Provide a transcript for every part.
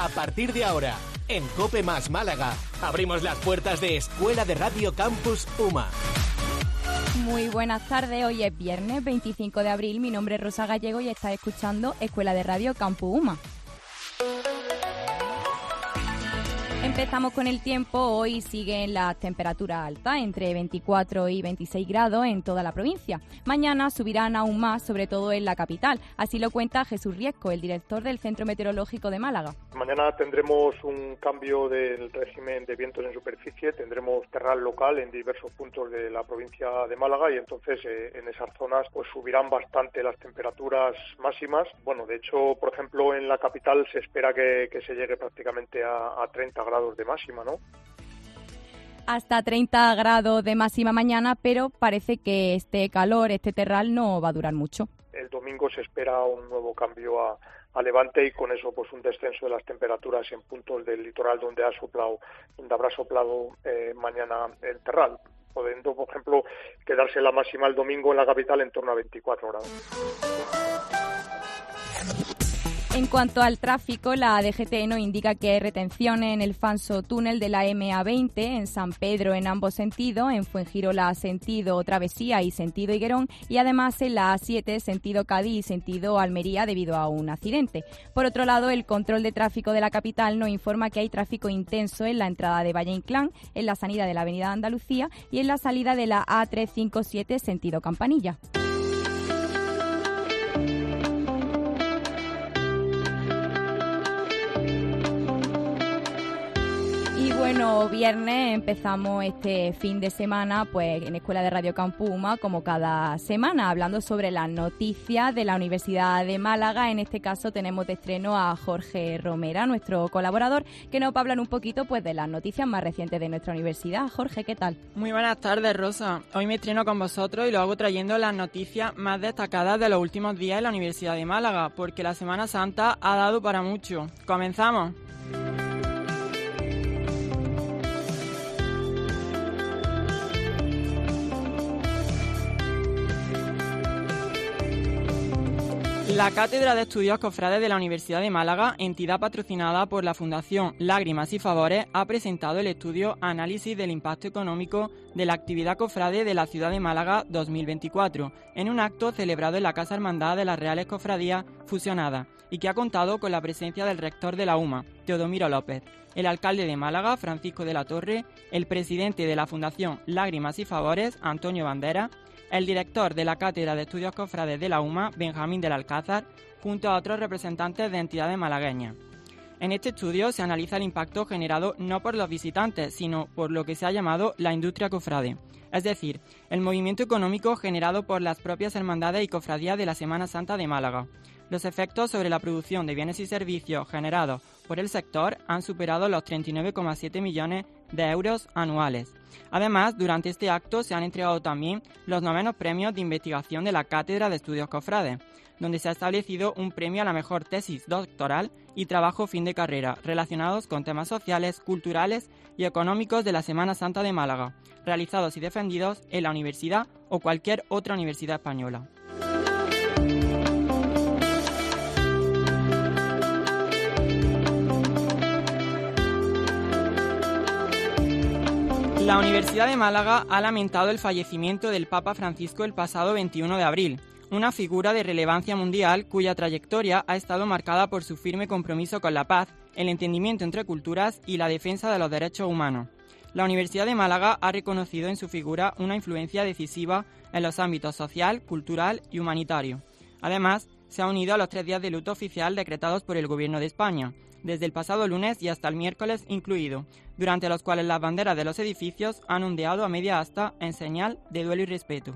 A partir de ahora, en COPE más Málaga, abrimos las puertas de Escuela de Radio Campus UMA. Muy buenas tardes, hoy es viernes 25 de abril, mi nombre es Rosa Gallego y estás escuchando Escuela de Radio Campus UMA. Empezamos con el tiempo. Hoy siguen las temperaturas altas, entre 24 y 26 grados en toda la provincia. Mañana subirán aún más, sobre todo en la capital. Así lo cuenta Jesús Riesco, el director del Centro Meteorológico de Málaga. Mañana tendremos un cambio del régimen de vientos en superficie, tendremos terral local en diversos puntos de la provincia de Málaga y entonces en esas zonas pues subirán bastante las temperaturas máximas. Bueno, de hecho, por ejemplo, en la capital se espera que se llegue prácticamente a 30 grados de máxima, ¿no? Hasta 30 grados de máxima mañana, pero parece que este calor, este terral no va a durar mucho. El domingo se espera un nuevo cambio a levante y con eso pues un descenso de las temperaturas en puntos del litoral donde habrá soplado mañana el terral, pudiendo, por ejemplo, quedarse la máxima el domingo en la capital en torno a 24 grados. En cuanto al tráfico, la DGT nos indica que hay retenciones en el falso túnel de la MA20, en San Pedro en ambos sentidos, en Fuengirola sentido Travesía y sentido Higuerón, y además en la A7 sentido Cádiz y sentido Almería debido a un accidente. Por otro lado, el control de tráfico de la capital nos informa que hay tráfico intenso en la entrada de Valle Inclán, en la salida de la Avenida Andalucía y en la salida de la A357 sentido Campanilla. Bueno, viernes empezamos este fin de semana pues en Escuela de Radio Campus UMA, como cada semana, hablando sobre las noticias de la Universidad de Málaga. En este caso tenemos de estreno a Jorge Romera, nuestro colaborador, que nos va a hablar un poquito pues de las noticias más recientes de nuestra universidad. Jorge, ¿qué tal? Muy buenas tardes, Rosa. Hoy me estreno con vosotros y lo hago trayendo las noticias más destacadas de los últimos días en la Universidad de Málaga, porque la Semana Santa ha dado para mucho. ¡Comenzamos! La Cátedra de Estudios Cofrades de la Universidad de Málaga, entidad patrocinada por la Fundación Lágrimas y Favores, ha presentado el estudio Análisis del Impacto Económico de la Actividad Cofrade de la Ciudad de Málaga 2024, en un acto celebrado en la Casa Hermandad de las Reales Cofradías Fusionadas, y que ha contado con la presencia del rector de la UMA, Teodomiro López, el alcalde de Málaga, Francisco de la Torre, el presidente de la Fundación Lágrimas y Favores, Antonio Bandera, el director de la Cátedra de Estudios Cofrades de la UMA, Benjamín del Alcázar, junto a otros representantes de entidades malagueñas. En este estudio se analiza el impacto generado no por los visitantes, sino por lo que se ha llamado la industria cofrade, es decir, el movimiento económico generado por las propias hermandades y cofradías de la Semana Santa de Málaga. Los efectos sobre la producción de bienes y servicios generados por el sector han superado los 39,7 millones de euros anuales. Además, durante este acto se han entregado también los novenos premios de investigación de la Cátedra de Estudios Cofrades, donde se ha establecido un premio a la mejor tesis doctoral y trabajo fin de carrera relacionados con temas sociales, culturales y económicos de la Semana Santa de Málaga, realizados y defendidos en la universidad o cualquier otra universidad española. La Universidad de Málaga ha lamentado el fallecimiento del Papa Francisco el pasado 21 de abril, una figura de relevancia mundial cuya trayectoria ha estado marcada por su firme compromiso con la paz, el entendimiento entre culturas y la defensa de los derechos humanos. La Universidad de Málaga ha reconocido en su figura una influencia decisiva en los ámbitos social, cultural y humanitario. Además, se ha unido a los 3 días de luto oficial decretados por el Gobierno de España, desde el pasado lunes y hasta el miércoles incluido, durante los cuales las banderas de los edificios han ondeado a media asta en señal de duelo y respeto.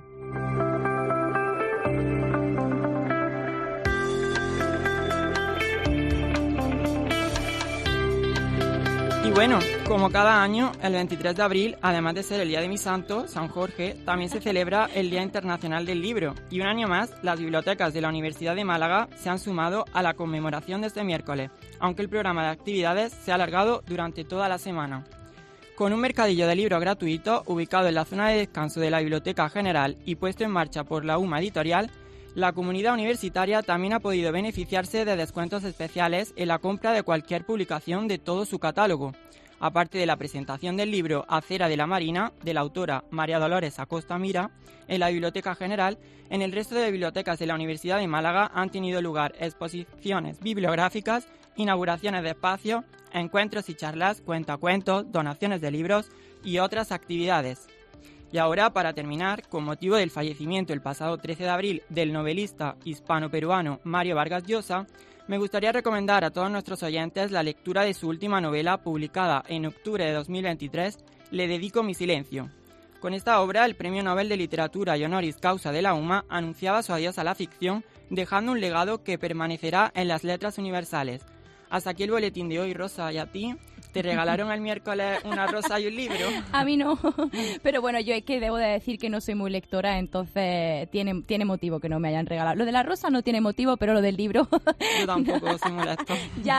Y bueno, como cada año, el 23 de abril, además de ser el día de mi santo, San Jorge, también se celebra el Día Internacional del Libro. Y un año más, las bibliotecas de la Universidad de Málaga se han sumado a la conmemoración de este miércoles, aunque el programa de actividades se ha alargado durante toda la semana. Con un mercadillo de libros gratuito ubicado en la zona de descanso de la Biblioteca General y puesto en marcha por la UMA Editorial, La comunidad universitaria también ha podido beneficiarse de descuentos especiales en la compra de cualquier publicación de todo su catálogo. Aparte de la presentación del libro Acera de la Marina, de la autora María Dolores Acosta Mira, en la Biblioteca General, en el resto de bibliotecas de la Universidad de Málaga han tenido lugar exposiciones bibliográficas, inauguraciones de espacios, encuentros y charlas, cuentacuentos, donaciones de libros y otras actividades. Y ahora, para terminar, con motivo del fallecimiento el pasado 13 de abril del novelista hispano-peruano Mario Vargas Llosa, me gustaría recomendar a todos nuestros oyentes la lectura de su última novela, publicada en octubre de 2023, Le dedico mi silencio. Con esta obra, el Premio Nobel de Literatura y Honoris Causa de la UMA anunciaba su adiós a la ficción, dejando un legado que permanecerá en las letras universales. Hasta aquí el boletín de hoy, Rosa, y a ti. ¿Te regalaron el miércoles una rosa y un libro? A mí no, pero bueno, yo es que debo de decir que no soy muy lectora, entonces tiene motivo que no me hayan regalado. Lo de la rosa no tiene motivo, pero lo del libro... Yo tampoco soy muy lector.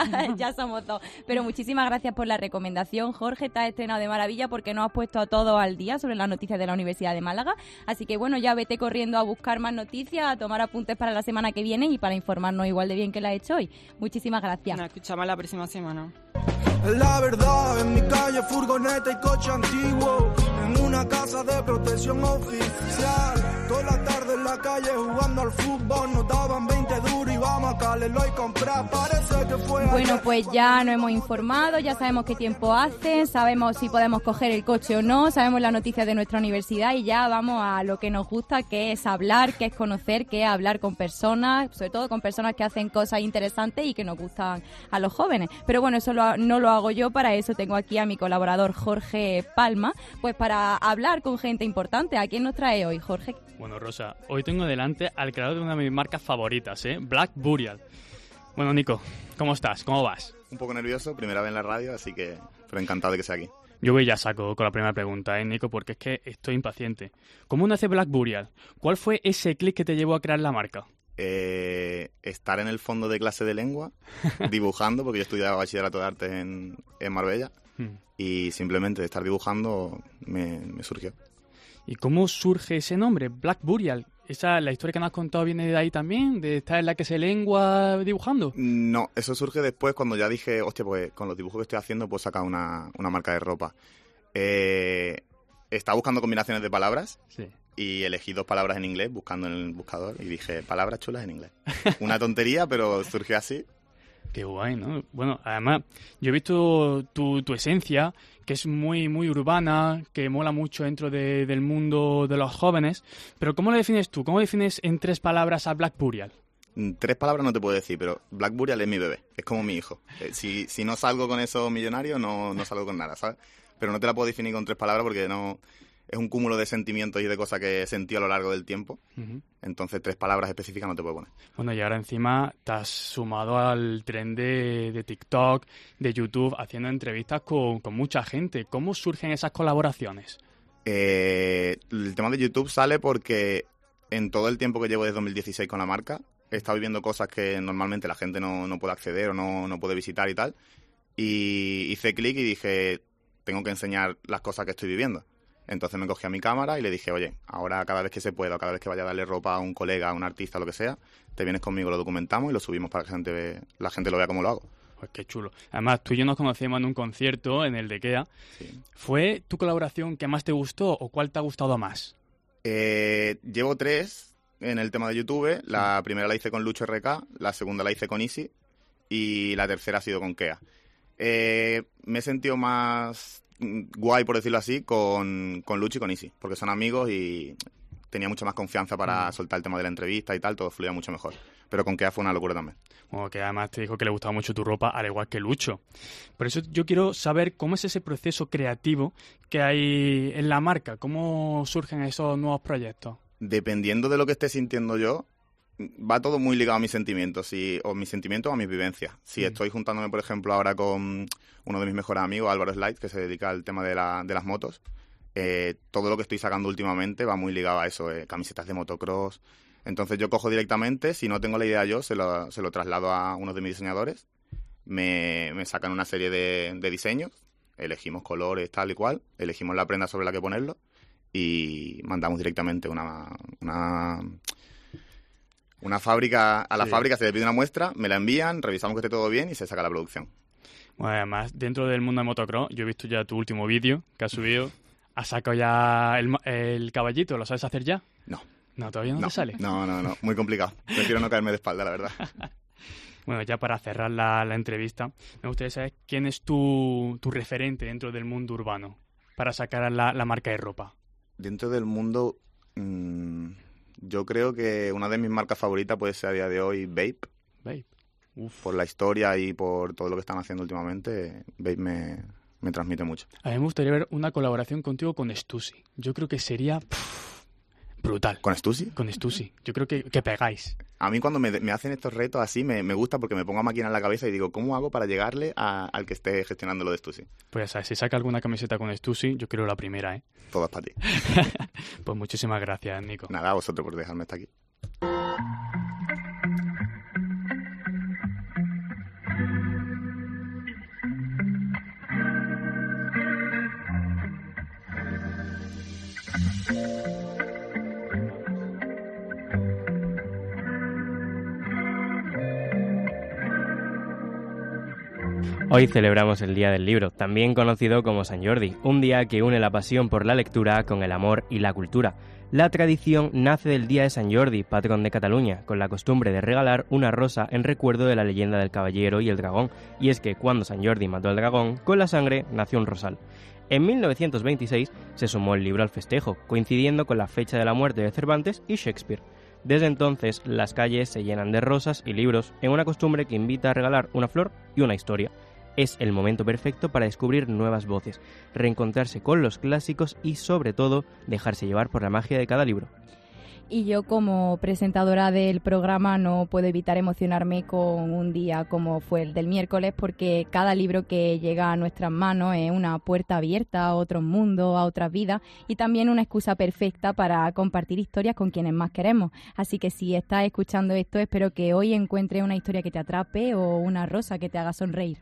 Ya somos dos. Pero muchísimas gracias por la recomendación, Jorge. Te has estrenado de maravilla porque nos has puesto a todos al día sobre las noticias de la Universidad de Málaga. Así que bueno, ya vete corriendo a buscar más noticias, a tomar apuntes para la semana que viene y para informarnos igual de bien que la has hecho hoy. Muchísimas gracias. Nos escuchamos la próxima semana. La verdad, en mi calle, furgoneta y coche antiguo, en una casa de protección oficial. Toda la tarde en la calle jugando al fútbol, nos daban 20 duros y vamos a Calelo y comprar. Parece que fue bueno, pues ya nos hemos informado, ya sabemos qué tiempo hace, sabemos si podemos coger el coche o no, sabemos las noticias de nuestra universidad y ya vamos a lo que nos gusta, que es hablar, que es conocer, que es hablar con personas, sobre todo con personas que hacen cosas interesantes y que nos gustan a los jóvenes. Pero bueno, eso no lo hago yo, para eso tengo aquí a mi colaborador Jorge Palma, pues para hablar con gente importante. ¿A quién nos trae hoy, Jorge? Bueno, Rosa, hoy tengo delante al creador de una de mis marcas favoritas, Black Burial. Bueno, Nico, ¿cómo estás? ¿Cómo vas? Un poco nervioso, primera vez en la radio, así que pero encantado de que sea aquí. Yo voy ya saco con la primera pregunta, Nico, porque es que estoy impaciente. ¿Cómo nace Black Burial? ¿Cuál fue ese clic que te llevó a crear la marca? Estar en el fondo de clase de lengua, dibujando, porque yo estudiaba bachillerato de artes en Marbella, y simplemente de estar dibujando me surgió. ¿Y cómo surge ese nombre, Black Burial? ¿La historia que nos has contado viene de ahí también? ¿De estar en la clase de lengua dibujando? No, eso surge después cuando ya dije, hostia, pues con los dibujos que estoy haciendo puedo sacar una marca de ropa. Estaba buscando combinaciones de palabras. Sí. Y elegí 2 palabras en inglés buscando en el buscador y dije, palabras chulas en inglés. Una tontería, pero surgió así. Qué guay, ¿no? Bueno, además, yo he visto tu esencia, que es muy, muy urbana, que mola mucho dentro del mundo de los jóvenes. Pero ¿cómo lo defines tú? ¿Cómo defines en 3 palabras a Black Burial? 3 palabras no te puedo decir, pero Black Burial es mi bebé, es como mi hijo. Si no salgo con esos millonarios, no salgo con nada, ¿sabes? Pero no te la puedo definir con 3 palabras porque no... Es un cúmulo de sentimientos y de cosas que he sentido a lo largo del tiempo. Uh-huh. Entonces, 3 palabras específicas no te puedo poner. Bueno, y ahora encima te has sumado al tren de TikTok, de YouTube, haciendo entrevistas con mucha gente. ¿Cómo surgen esas colaboraciones? El tema de YouTube sale porque en todo el tiempo que llevo desde 2016 con la marca, he estado viviendo cosas que normalmente la gente no puede acceder o no puede visitar y tal. Y hice clic y dije, tengo que enseñar las cosas que estoy viviendo. Entonces me cogí a mi cámara y le dije, oye, ahora cada vez que se pueda, cada vez que vaya a darle ropa a un colega, a un artista, lo que sea, te vienes conmigo, lo documentamos y lo subimos para que la gente lo vea como lo hago. Pues qué chulo. Además, tú y yo nos conocíamos en un concierto en el de IKEA. Sí. ¿Fue tu colaboración que más te gustó o cuál te ha gustado más? Llevo 3 en el tema de YouTube. La primera la hice con Lucho RK, la segunda la hice con Easy y la tercera ha sido con Kea. Me he sentido más guay, por decirlo así, con Lucho y con Easy, porque son amigos y tenía mucha más confianza para soltar el tema de la entrevista y tal, todo fluía mucho mejor. Pero con Kea fue una locura también. Bueno, que además te dijo que le gustaba mucho tu ropa, al igual que Lucho. Por eso yo quiero saber cómo es ese proceso creativo que hay en la marca, cómo surgen esos nuevos proyectos. Dependiendo de lo que esté sintiendo yo, va todo muy ligado a mis sentimientos, o mis sentimientos o a mis vivencias. Si estoy juntándome, por ejemplo, ahora con uno de mis mejores amigos, Álvaro Slides, que se dedica al tema de las motos, todo lo que estoy sacando últimamente va muy ligado a eso, camisetas de motocross. Entonces yo cojo directamente, si no tengo la idea yo, se lo traslado a uno de mis diseñadores, me sacan una serie de diseños, elegimos colores tal y cual, elegimos la prenda sobre la que ponerlo y mandamos directamente A la fábrica se le pide una muestra, me la envían, revisamos que esté todo bien y se saca la producción. Bueno, además, dentro del mundo de motocross, yo he visto ya tu último vídeo que has subido. ¿Has sacado ya el caballito? ¿Lo sabes hacer ya? No. No, todavía no te sale. No, muy complicado. Prefiero no caerme de espalda, la verdad. Bueno, ya para cerrar la entrevista, me gustaría saber quién es tu referente dentro del mundo urbano para sacar la marca de ropa. Dentro del mundo, yo creo que una de mis marcas favoritas puede ser a día de hoy Bape. Bape. Uf. Por la historia y por todo lo que están haciendo últimamente, Bape me transmite mucho. A mí me gustaría ver una colaboración contigo con Stussy. Yo creo que sería brutal. ¿Con Stussy? Con Stussy. Yo creo que pegáis. A mí cuando me hacen estos retos así me gusta porque me pongo a máquina en la cabeza y digo, ¿cómo hago para llegarle al que esté gestionando lo de Stussy? Pues ya sabes, si saca alguna camiseta con Stussy, yo quiero la primera, ¿eh? Todas para ti. Pues muchísimas gracias, Nico. Nada, a vosotros por dejarme estar aquí. Hoy celebramos el Día del Libro, también conocido como Sant Jordi, un día que une la pasión por la lectura con el amor y la cultura. La tradición nace del Día de Sant Jordi, patrón de Cataluña, con la costumbre de regalar una rosa en recuerdo de la leyenda del caballero y el dragón, y es que cuando Sant Jordi mató al dragón, con la sangre nació un rosal. En 1926 se sumó el libro al festejo, coincidiendo con la fecha de la muerte de Cervantes y Shakespeare. Desde entonces, las calles se llenan de rosas y libros, en una costumbre que invita a regalar una flor y una historia. Es el momento perfecto para descubrir nuevas voces, reencontrarse con los clásicos y, sobre todo, dejarse llevar por la magia de cada libro. Y yo, como presentadora del programa, no puedo evitar emocionarme con un día como fue el del miércoles, porque cada libro que llega a nuestras manos es una puerta abierta a otros mundos, a otras vidas, y también una excusa perfecta para compartir historias con quienes más queremos. Así que si estás escuchando esto, espero que hoy encuentres una historia que te atrape o una rosa que te haga sonreír.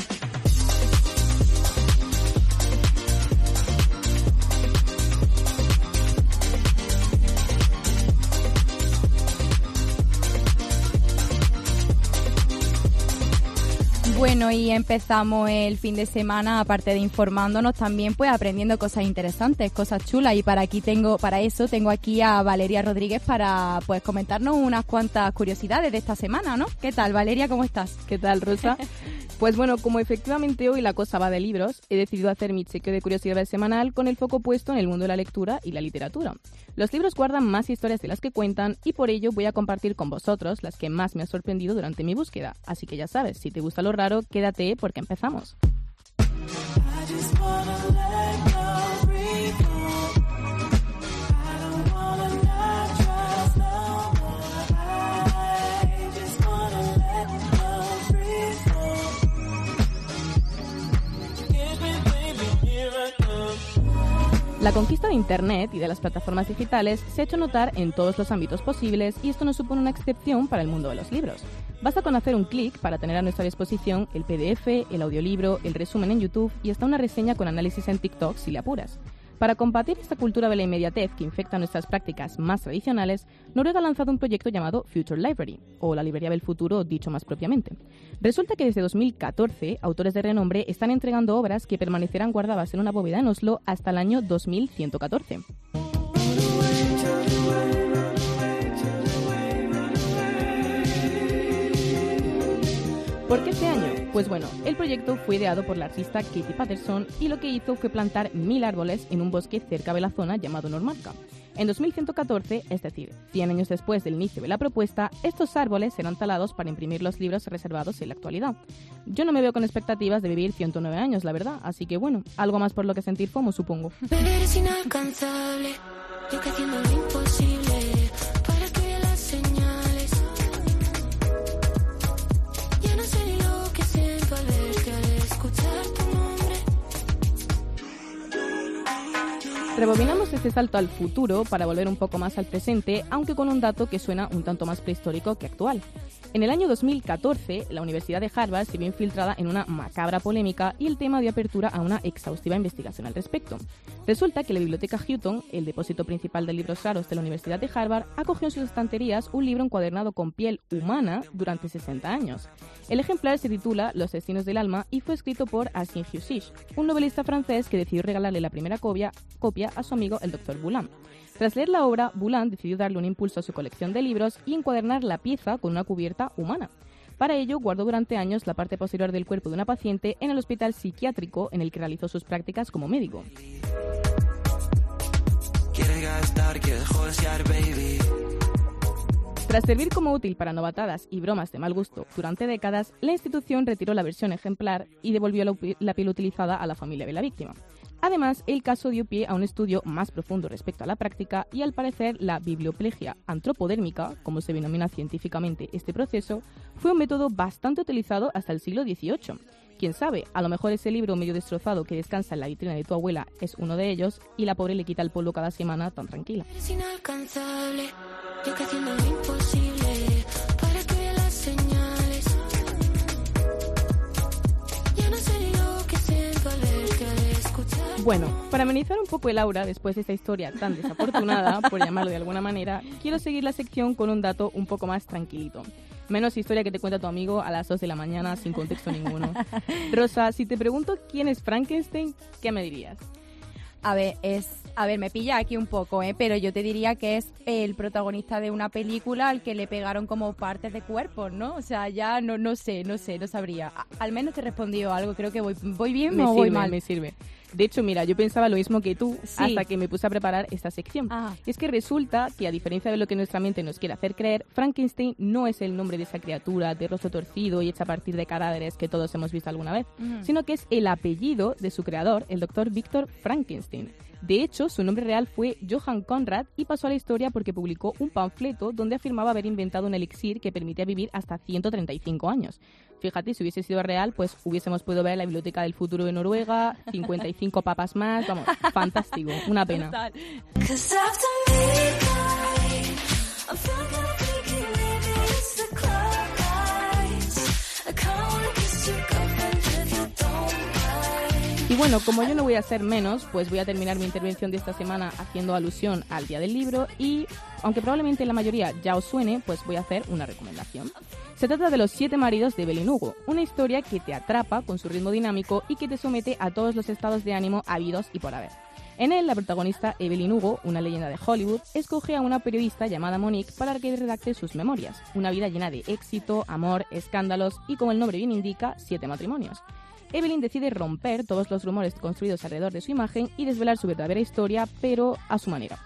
Bueno, y empezamos el fin de semana, aparte de informándonos, también pues aprendiendo cosas interesantes, cosas chulas, y para eso tengo aquí a Valeria Rodríguez para pues comentarnos unas cuantas curiosidades de esta semana, ¿no? ¿Qué tal, Valeria? ¿Cómo estás? ¿Qué tal, Rosa? Pues bueno, como efectivamente hoy la cosa va de libros, he decidido hacer mi chequeo de curiosidades semanal con el foco puesto en el mundo de la lectura y la literatura. Los libros guardan más historias de las que cuentan y por ello voy a compartir con vosotros las que más me han sorprendido durante mi búsqueda. Así que ya sabes, si te gusta lo raro, quédate porque empezamos. La conquista de Internet y de las plataformas digitales se ha hecho notar en todos los ámbitos posibles y esto no supone una excepción para el mundo de los libros. Basta con hacer un clic para tener a nuestra disposición el PDF, el audiolibro, el resumen en YouTube y hasta una reseña con análisis en TikTok si le apuras. Para combatir esta cultura de la inmediatez que infecta nuestras prácticas más tradicionales, Noruega ha lanzado un proyecto llamado Future Library, o la librería del futuro dicho más propiamente. Resulta que desde 2014, autores de renombre están entregando obras que permanecerán guardadas en una bóveda en Oslo hasta el año 2114. ¿Por qué este año? Pues bueno, el proyecto fue ideado por la artista Katie Patterson y lo que hizo fue plantar 1000 árboles en un bosque cerca de la zona llamado Nordmarka. En 2114, es decir, 100 años después del inicio de la propuesta, estos árboles serán talados para imprimir los libros reservados en la actualidad. Yo no me veo con expectativas de vivir 109 años, la verdad, así que bueno, algo más por lo que sentir FOMO, supongo. Eres inalcanzable, yo que haciendo lo imposible para que veas las señales. Ya no sé ni lo que siento al verte, al escuchar tu nombre. Rebobinamos este salto al futuro para volver un poco más al presente, aunque con un dato que suena un tanto más prehistórico que actual. En el año 2014, la Universidad de Harvard se vio infiltrada en una macabra polémica y el tema dio apertura a una exhaustiva investigación al respecto. Resulta que la Biblioteca Houghton, el depósito principal de libros raros de la Universidad de Harvard, acogió en sus estanterías un libro encuadernado con piel humana durante 60 años. El ejemplar se titula Los destinos del alma y fue escrito por Arsène Husich, un novelista francés que decidió regalarle la primera copia a su amigo el Dr. Boulan. Tras leer la obra, Boulan decidió darle un impulso a su colección de libros y encuadernar la pieza con una cubierta humana. Para ello, guardó durante años la parte posterior del cuerpo de una paciente en el hospital psiquiátrico en el que realizó sus prácticas como médico. Tras servir como útil para novatadas y bromas de mal gusto durante décadas, la institución retiró la versión ejemplar y devolvió la piel utilizada a la familia de la víctima. Además, el caso dio pie a un estudio más profundo respecto a la práctica y, al parecer, la biblioplegia antropodérmica, como se denomina científicamente este proceso, fue un método bastante utilizado hasta el siglo XVIII. Quién sabe, a lo mejor ese libro medio destrozado que descansa en la vitrina de tu abuela es uno de ellos y la pobre le quita el polvo cada semana tan tranquila. Es inalcanzable, yo que haciendo lo imposible para que vea las señales. Ya no sé lo que siento al verte, al escuchar. Bueno, para amenizar un poco el aura después de esta historia tan desafortunada, por llamarlo de alguna manera, quiero seguir la sección con un dato un poco más tranquilito. Menos historia que te cuenta tu amigo a las 2 de la mañana sin contexto ninguno. Rosa, si te pregunto quién es Frankenstein, ¿qué me dirías? A ver, me pilla aquí un poco, pero yo te diría que es el protagonista de una película al que le pegaron como partes de cuerpo, ¿no? O sea, ya no sé, no sabría. Al menos te he respondido algo, creo que voy bien o voy mal. Me sirve. De hecho, mira, yo pensaba lo mismo que tú hasta que me puse a preparar esta sección. Es que resulta que, a diferencia de lo que nuestra mente nos quiere hacer creer, Frankenstein no es el nombre de esa criatura de rostro torcido y hecha a partir de cadáveres que todos hemos visto alguna vez, sino que es el apellido de su creador, el doctor Victor Frankenstein. De hecho, su nombre real fue Johann Conrad y pasó a la historia porque publicó un panfleto donde afirmaba haber inventado un elixir que permitía vivir hasta 135 años. Fíjate, si hubiese sido real, pues hubiésemos podido ver la Biblioteca del Futuro de Noruega, 55 papas más, vamos, fantástico, una pena. Total. Y bueno, como yo no voy a ser menos, pues voy a terminar mi intervención de esta semana haciendo alusión al Día del Libro y, aunque probablemente la mayoría ya os suene, pues voy a hacer una recomendación. Se trata de Los 7 maridos de Evelyn Hugo, una historia que te atrapa con su ritmo dinámico y que te somete a todos los estados de ánimo habidos y por haber. En él, la protagonista Evelyn Hugo, una leyenda de Hollywood, escoge a una periodista llamada Monique para que redacte sus memorias, una vida llena de éxito, amor, escándalos y, como el nombre bien indica, 7 matrimonios. Evelyn decide romper todos los rumores construidos alrededor de su imagen y desvelar su verdadera historia, pero a su manera.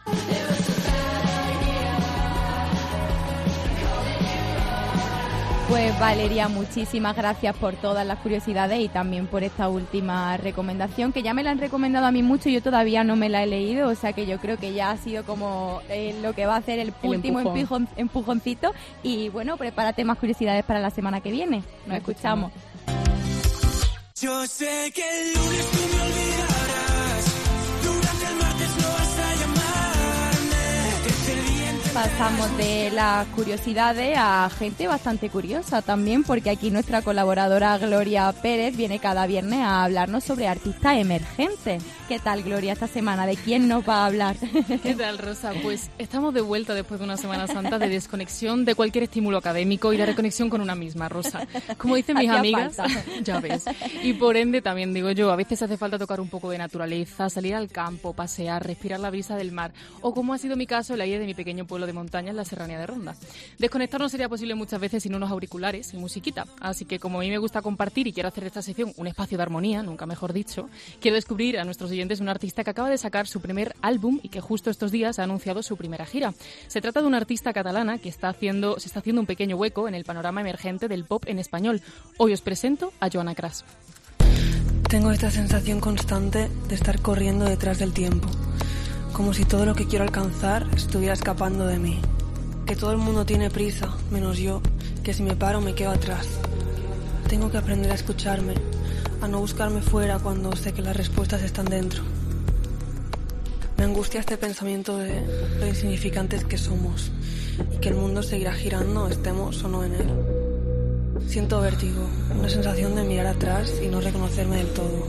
Pues Valeria, muchísimas gracias por todas las curiosidades y también por esta última recomendación, que ya me la han recomendado a mí mucho y yo todavía no me la he leído, o sea que yo creo que ya ha sido como lo que va a hacer el último empujoncito. Y bueno, prepárate más curiosidades para la semana que viene. Nos escuchamos. Yo sé que el lunes tú me olvidarás, durante el martes no vas a llamarme. Pasamos de las curiosidades a gente bastante curiosa también, porque aquí nuestra colaboradora Gloria Pérez viene cada viernes a hablarnos sobre artistas emergentes. ¿Qué tal, Gloria, esta semana? ¿De quién nos va a hablar? ¿Qué tal, Rosa? Pues estamos de vuelta después de una Semana Santa de desconexión de cualquier estímulo académico y la reconexión con una misma, Rosa. Como dicen mis amigas, ya ves. Y por ende, también digo yo, a veces hace falta tocar un poco de naturaleza, salir al campo, pasear, respirar la brisa del mar, o como ha sido mi caso, el aire de mi pequeño pueblo de montaña en la Serranía de Ronda. Desconectar no sería posible muchas veces sin unos auriculares y musiquita, así que como a mí me gusta compartir y quiero hacer de esta sección un espacio de armonía, nunca mejor dicho, quiero descubrir a nuestros oyentes un artista que acaba de sacar su primer álbum y que justo estos días ha anunciado su primera gira. Se trata de una artista catalana que se está haciendo un pequeño hueco en el panorama emergente del pop en español. Hoy os presento a Joana Cras. Tengo esta sensación constante de estar corriendo detrás del tiempo, como si todo lo que quiero alcanzar estuviera escapando de mí. Que todo el mundo tiene prisa, menos yo, que si me paro me quedo atrás. Tengo que aprender a escucharme, a no buscarme fuera cuando sé que las respuestas están dentro. Me angustia este pensamiento de lo insignificantes que somos y que el mundo seguirá girando, estemos o no en él. Siento vértigo, una sensación de mirar atrás y no reconocerme del todo.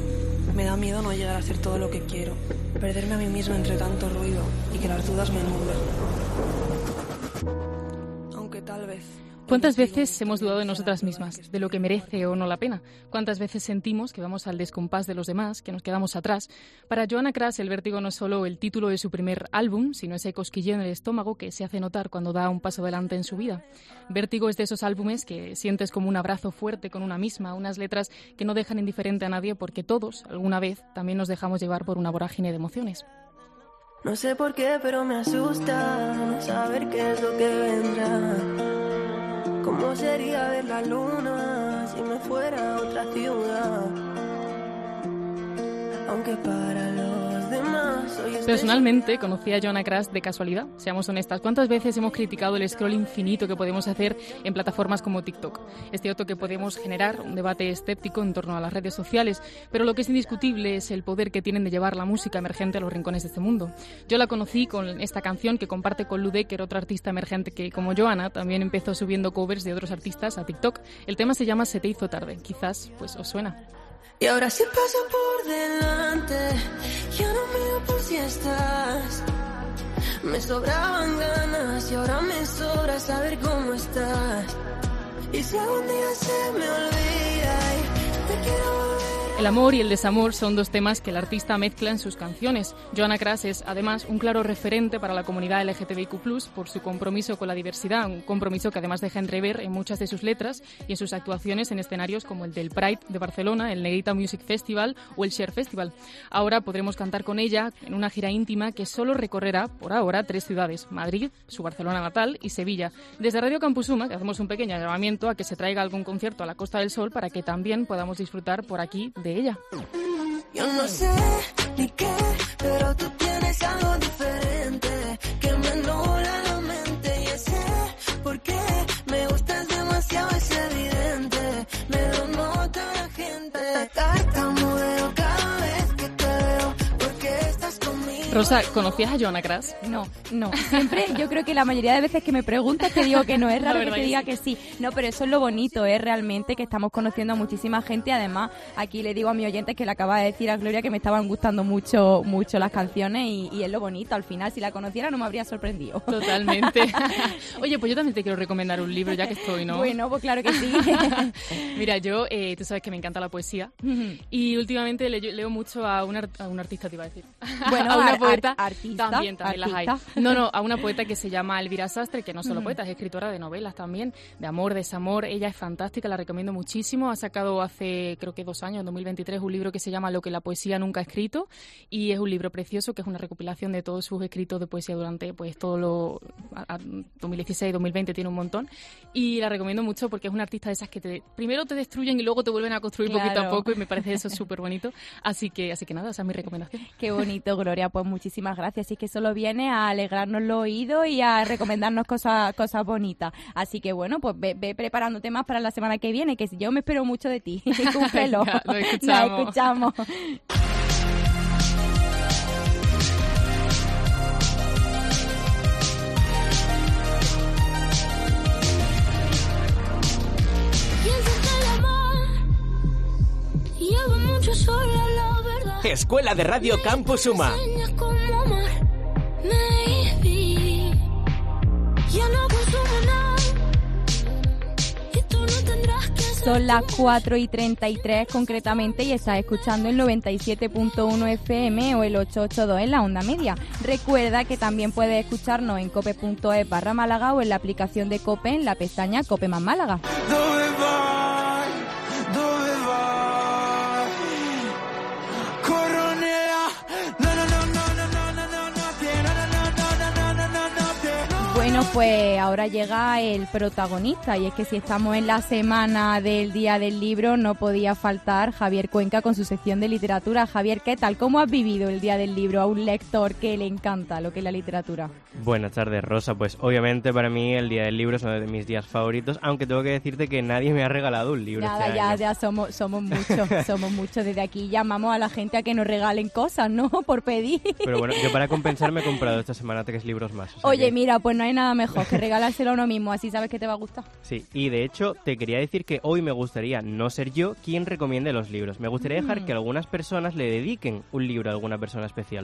Me da miedo no llegar a ser todo lo que quiero, perderme a mí misma entre tanto ruido y que las dudas me nublen. Aunque tal vez... ¿Cuántas veces hemos dudado de nosotras mismas, de lo que merece o no la pena? ¿Cuántas veces sentimos que vamos al descompás de los demás, que nos quedamos atrás? Para Joanna Kras, el vértigo no es solo el título de su primer álbum, sino ese cosquilleo en el estómago que se hace notar cuando da un paso adelante en su vida. Vértigo es de esos álbumes que sientes como un abrazo fuerte con una misma, unas letras que no dejan indiferente a nadie porque todos, alguna vez, también nos dejamos llevar por una vorágine de emociones. No sé por qué, pero me asusta no saber qué es lo que vendrá. ¿Cómo sería ver la luna si me fuera a otra ciudad? Aunque para los demás soy especial. Personalmente conocí a Joanna Kras de casualidad, seamos honestas. ¿Cuántas veces hemos criticado el scroll infinito que podemos hacer en plataformas como TikTok? Es cierto que podemos generar un debate escéptico en torno a las redes sociales, pero lo que es indiscutible es el poder que tienen de llevar la música emergente a los rincones de este mundo. Yo la conocí con esta canción que comparte con Lou Decker, otro artista emergente que, como Joanna, también empezó subiendo covers de otros artistas a TikTok. El tema se llama Se te hizo tarde. Quizás pues os suena. Y ahora sí paso por delante, ya no miro por si estás. Me sobraban ganas y ahora me sobra saber cómo estás. Y si algún día se me olvida y te quiero volver. El amor y el desamor son dos temas que el artista mezcla en sus canciones. Joanna Kras es, además, un claro referente para la comunidad LGTBIQ+, por su compromiso con la diversidad, un compromiso que además deja entrever en muchas de sus letras y en sus actuaciones en escenarios como el del Pride de Barcelona, el Negrita Music Festival o el Share Festival. Ahora podremos cantar con ella en una gira íntima que solo recorrerá, por ahora, 3 ciudades: Madrid, su Barcelona natal, y Sevilla. Desde Radio Campus Suma, que hacemos un pequeño llamamiento a que se traiga algún concierto a la Costa del Sol para que también podamos disfrutar por aquí de ella. Yo no sé ni qué, pero tú tienes algo diferente que me nubla la mente. Y sé por qué me gustas demasiado, es evidente. Me lo nota la gente. Tartamudeo cada vez que te veo porque estás conmigo. Rosa, ¿conocías a Joanna Kras? No. Siempre, yo creo que la mayoría de veces que me preguntas te digo que no. Es raro que te diga que sí. No, pero eso es lo bonito, realmente que estamos conociendo a muchísima gente. Además, aquí le digo a mis oyentes que le acaba de decir a Gloria que me estaban gustando mucho las canciones y es lo bonito. Al final, si la conociera no me habría sorprendido. Totalmente. Oye, pues yo también te quiero recomendar un libro, ya que estoy, ¿no? Bueno, pues claro que sí. Mira, yo, tú sabes que me encanta la poesía y últimamente leo mucho a un artista, te iba a decir. Bueno, a una poeta. Artista. También las hay. No, a una poeta que se llama Elvira Sastre, que no solo poeta, es escritora de novelas también, de amor, desamor. Ella es fantástica, la recomiendo muchísimo. Ha sacado hace, creo que 2 años, en 2023, un libro que se llama Lo que la poesía nunca ha escrito, y es un libro precioso que es una recopilación de todos sus escritos de poesía durante pues todo lo 2016, 2020, tiene un montón, y la recomiendo mucho porque es una artista de esas que primero te destruyen y luego te vuelven a construir poquito a poco, y me parece eso súper bonito. Así que nada, esa es mi recomendación. Qué bonito, Gloria, pues muchísimas gracias. Y es que solo viene a alegrarnos los oídos y a recomendarnos cosas bonitas. Así que bueno, pues ve preparándote más para la semana que viene, que yo me espero mucho de ti. Cúmplelo. Lo escuchamos. Nos escuchamos. Escuela de Radio Campus Suma. Son las 4:33 concretamente y estás escuchando el 97.1 FM o el 882 en la onda media. Recuerda que también puedes escucharnos en cope.es/Málaga o en la aplicación de Cope en la pestaña Cope más Málaga. Bueno, pues ahora llega el protagonista, y es que si estamos en la semana del Día del Libro no podía faltar Javier Cuenca con su sección de literatura. Javier, ¿qué tal? ¿Cómo has vivido el Día del Libro a un lector que le encanta lo que es la literatura? Buenas tardes, Rosa. Pues obviamente para mí el Día del Libro es uno de mis días favoritos, aunque tengo que decirte que nadie me ha regalado un libro. Nada, este año. ya somos muchos. Desde aquí llamamos a la gente a que nos regalen cosas, ¿no? Por pedir. Pero bueno, yo para compensar me he comprado esta semana 3 libros más. O sea Oye, que... mira, pues no hay nada nada mejor que regalárselo a uno mismo, así sabes que te va a gustar. Sí, y de hecho te quería decir que hoy me gustaría no ser yo quien recomiende los libros. Me gustaría dejar que algunas personas le dediquen un libro a alguna persona especial.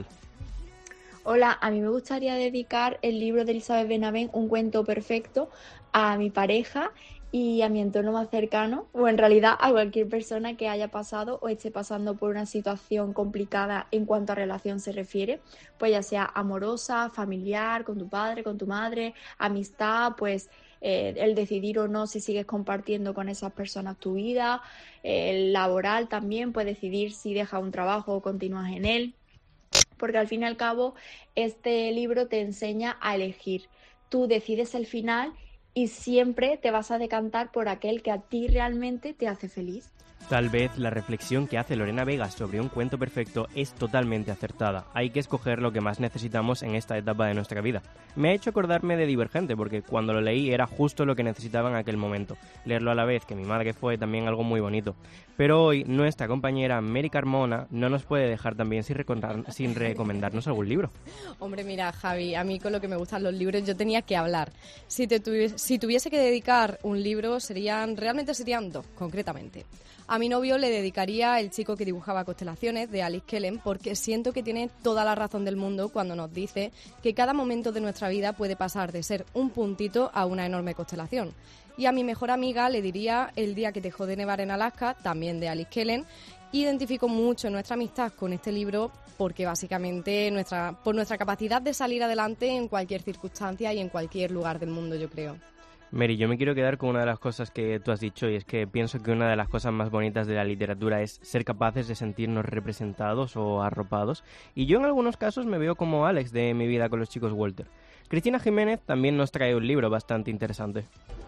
Hola, a mí me gustaría dedicar el libro de Elizabeth Benavent, Un cuento perfecto, a mi pareja y a mi entorno más cercano, o en realidad a cualquier persona que haya pasado o esté pasando por una situación complicada en cuanto a relación se refiere, pues ya sea amorosa, familiar, con tu padre, con tu madre, amistad, pues el decidir o no si sigues compartiendo con esas personas tu vida, el laboral también, pues decidir si dejas un trabajo o continúas en él. Porque al fin y al cabo este libro te enseña a elegir. Tú decides el final y siempre te vas a decantar por aquel que a ti realmente te hace feliz. Tal vez la reflexión que hace Lorena Vega sobre Un cuento perfecto es totalmente acertada. Hay que escoger lo que más necesitamos en esta etapa de nuestra vida. Me ha hecho acordarme de Divergente, porque cuando lo leí era justo lo que necesitaba en aquel momento. Leerlo a la vez que mi madre fue también algo muy bonito. Pero hoy nuestra compañera Mary Carmona no nos puede dejar también sin recomendarnos algún libro. Hombre, mira, Javi, a mí con lo que me gustan los libros yo tenía que hablar. Si tuviese que dedicar un libro realmente serían dos, concretamente. A mi novio le dedicaría El chico que dibujaba constelaciones, de Alice Kellen, porque siento que tiene toda la razón del mundo cuando nos dice que cada momento de nuestra vida puede pasar de ser un puntito a una enorme constelación. Y a mi mejor amiga le diría El día que dejó de nevar en Alaska, también de Alice Kellen. Identifico mucho nuestra amistad con este libro porque básicamente por nuestra capacidad de salir adelante en cualquier circunstancia y en cualquier lugar del mundo, yo creo. Mary, yo me quiero quedar con una de las cosas que tú has dicho, y es que pienso que una de las cosas más bonitas de la literatura es ser capaces de sentirnos representados o arropados, y yo en algunos casos me veo como Alex de Mi vida con los chicos Walter. Cristina Jiménez también nos trae un libro bastante interesante.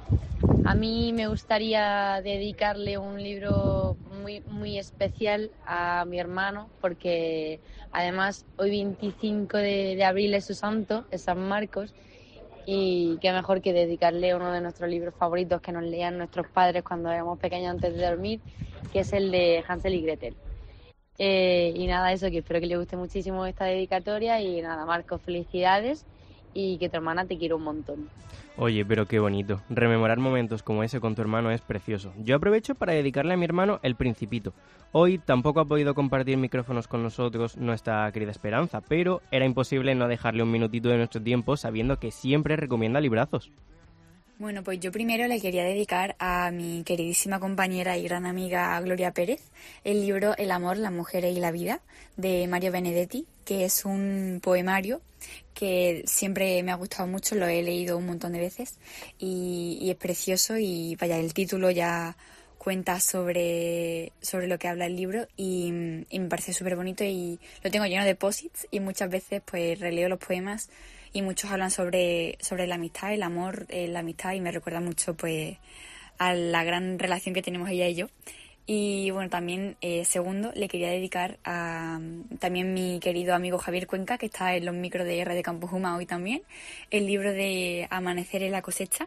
A mí me gustaría dedicarle un libro muy, muy especial a mi hermano, porque además hoy 25 de abril es su santo, es San Marcos, y qué mejor que dedicarle uno de nuestros libros favoritos que nos leían nuestros padres cuando éramos pequeños antes de dormir, que es el de Hansel y Gretel. Y nada, eso, que espero que le guste muchísimo esta dedicatoria, y nada, Marcos, felicidades, y que tu hermana te quiere un montón. Oye, pero qué bonito. Rememorar momentos como ese con tu hermano es precioso. Yo aprovecho para dedicarle a mi hermano El Principito. Hoy tampoco ha podido compartir micrófonos con nosotros nuestra querida Esperanza, pero era imposible no dejarle un minutito de nuestro tiempo sabiendo que siempre recomienda librazos. Bueno, pues yo primero le quería dedicar a mi queridísima compañera y gran amiga Gloria Pérez el libro El amor, las mujeres y la vida, de Mario Benedetti, que es un poemario que siempre me ha gustado mucho, lo he leído un montón de veces y es precioso, y vaya, el título ya cuenta sobre lo que habla el libro y me parece súper bonito, y lo tengo lleno de posits, y muchas veces pues releo los poemas y muchos hablan sobre la amistad, el amor, la amistad, y me recuerda mucho pues a la gran relación que tenemos ella y yo. Y bueno, también segundo le quería dedicar a también mi querido amigo Javier Cuenca, que está en los micros de R de Campus Huma hoy también, el libro de Amanecer en la cosecha,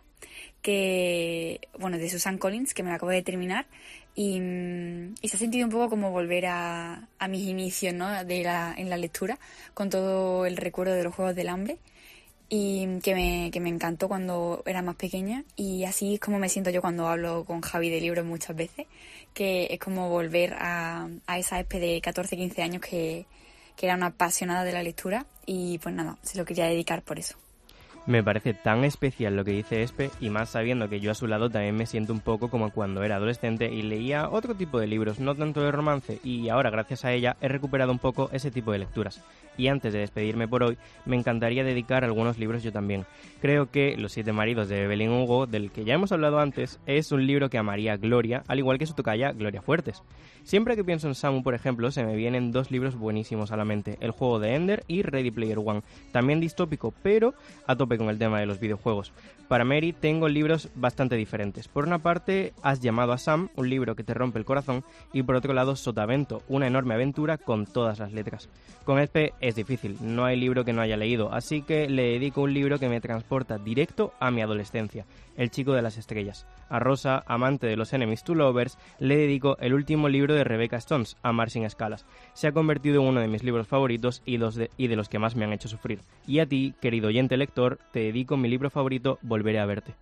que bueno, de Susan Collins, que me lo acabo de terminar, y se ha sentido un poco como volver a mis inicios, ¿no?, en la lectura, con todo el recuerdo de los Juegos del Hambre, y que me encantó cuando era más pequeña, y así es como me siento yo cuando hablo con Javi de libros muchas veces, que es como volver a esa Espe de 14-15 años que era una apasionada de la lectura, y pues nada, se lo quería dedicar por eso. Me parece tan especial lo que dice Espe, y más sabiendo que yo a su lado también me siento un poco como cuando era adolescente y leía otro tipo de libros, no tanto de romance, y ahora gracias a ella he recuperado un poco ese tipo de lecturas. Y antes de despedirme por hoy, me encantaría dedicar algunos libros yo también. Creo que Los 7 maridos de Evelyn Hugo, del que ya hemos hablado antes, es un libro que amaría Gloria, al igual que su tocaya Gloria Fuertes. Siempre que pienso en Samu, por ejemplo, se me vienen dos libros buenísimos a la mente, El juego de Ender y Ready Player One, también distópico, pero a tope con el tema de los videojuegos. Para Mary tengo libros bastante diferentes. Por una parte, Has llamado a Sam, un libro que te rompe el corazón, y por otro lado, Sotavento, una enorme aventura con todas las letras. Con Espe es difícil, no hay libro que no haya leído, así que le dedico un libro que me transporta directo a mi adolescencia, El chico de las estrellas. A Rosa, amante de los Enemies to Lovers, le dedico el último libro de Rebecca Stones, Amar sin escalas. Se ha convertido en uno de mis libros favoritos y de los que más me han hecho sufrir. Y a ti, querido oyente lector, te dedico mi libro favorito, Volveré a verte.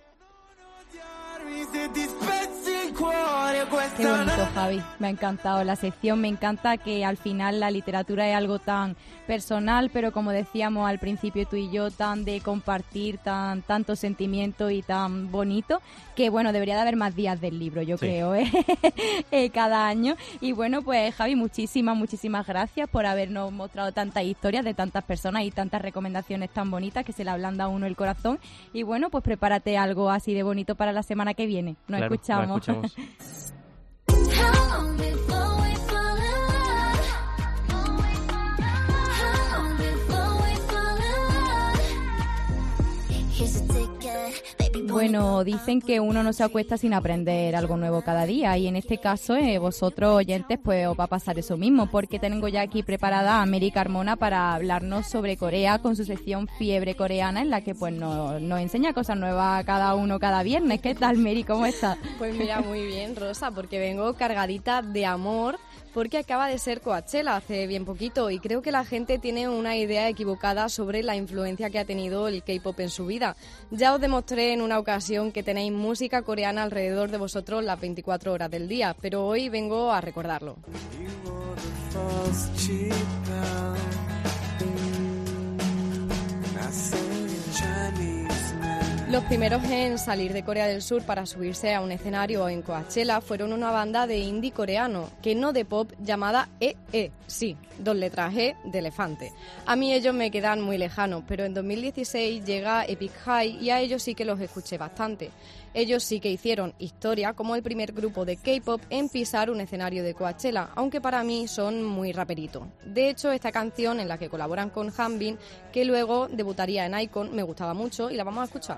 Qué bonito, Javi. Me ha encantado la sección. Me encanta que al final la literatura es algo tan personal, pero como decíamos al principio tú y yo, tan de compartir, tanto sentimiento y tan bonito, que bueno, debería de haber más días del libro, yo creo, cada año. Y bueno, pues Javi, muchísimas gracias por habernos mostrado tantas historias de tantas personas y tantas recomendaciones tan bonitas que se le ablanda a uno el corazón. Y bueno, pues prepárate algo así de bonito para la semana que viene. Nos escuchamos. Bueno, dicen que uno no se acuesta sin aprender algo nuevo cada día y en este caso vosotros oyentes pues os va a pasar eso mismo porque tengo ya aquí preparada a Mary Carmona para hablarnos sobre Corea con su sección Fiebre Coreana en la que pues nos enseña cosas nuevas cada uno cada viernes. ¿Qué tal, Mary? ¿Cómo estás? Pues mira, muy bien, Rosa, porque vengo cargadita de amor porque acaba de ser Coachella hace bien poquito y creo que la gente tiene una idea equivocada sobre la influencia que ha tenido el K-pop en su vida. Ya os demostré en una ocasión que tenéis música coreana alrededor de vosotros las 24 horas del día, pero hoy vengo a recordarlo. Los primeros en salir de Corea del Sur para subirse a un escenario en Coachella fueron una banda de indie coreano, que no de pop, llamada EE, sí, 2 letras E de elefante. A mí ellos me quedan muy lejanos, pero en 2016 llega Epic High y a ellos sí que los escuché bastante. Ellos sí que hicieron historia como el primer grupo de K-pop en pisar un escenario de Coachella, aunque para mí son muy raperitos. De hecho, esta canción en la que colaboran con Hanbin, que luego debutaría en iKON, me gustaba mucho y la vamos a escuchar.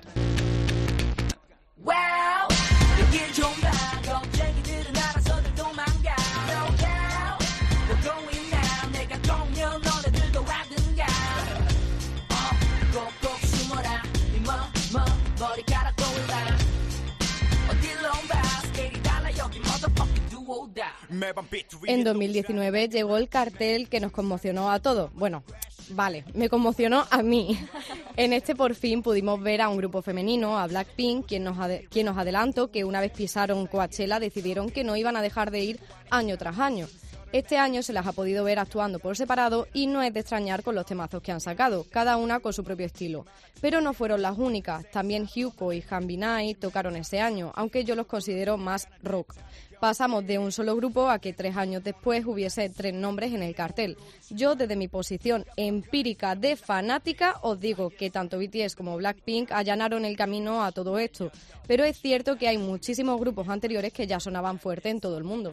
En 2019 llegó el cartel que nos conmocionó a todos. Bueno, vale, me conmocionó a mí. En este por fin pudimos ver a un grupo femenino, a Blackpink, quien nos adelantó que una vez pisaron Coachella decidieron que no iban a dejar de ir año tras año. Este año se las ha podido ver actuando por separado y no es de extrañar con los temazos que han sacado, cada una con su propio estilo. Pero no fueron las únicas, también Hyukoh y Hanbin tocaron ese año, aunque yo los considero más rock. Pasamos de un solo grupo a que 3 años después hubiese 3 nombres en el cartel. Yo, desde mi posición empírica de fanática, os digo que tanto BTS como Blackpink allanaron el camino a todo esto. Pero es cierto que hay muchísimos grupos anteriores que ya sonaban fuerte en todo el mundo.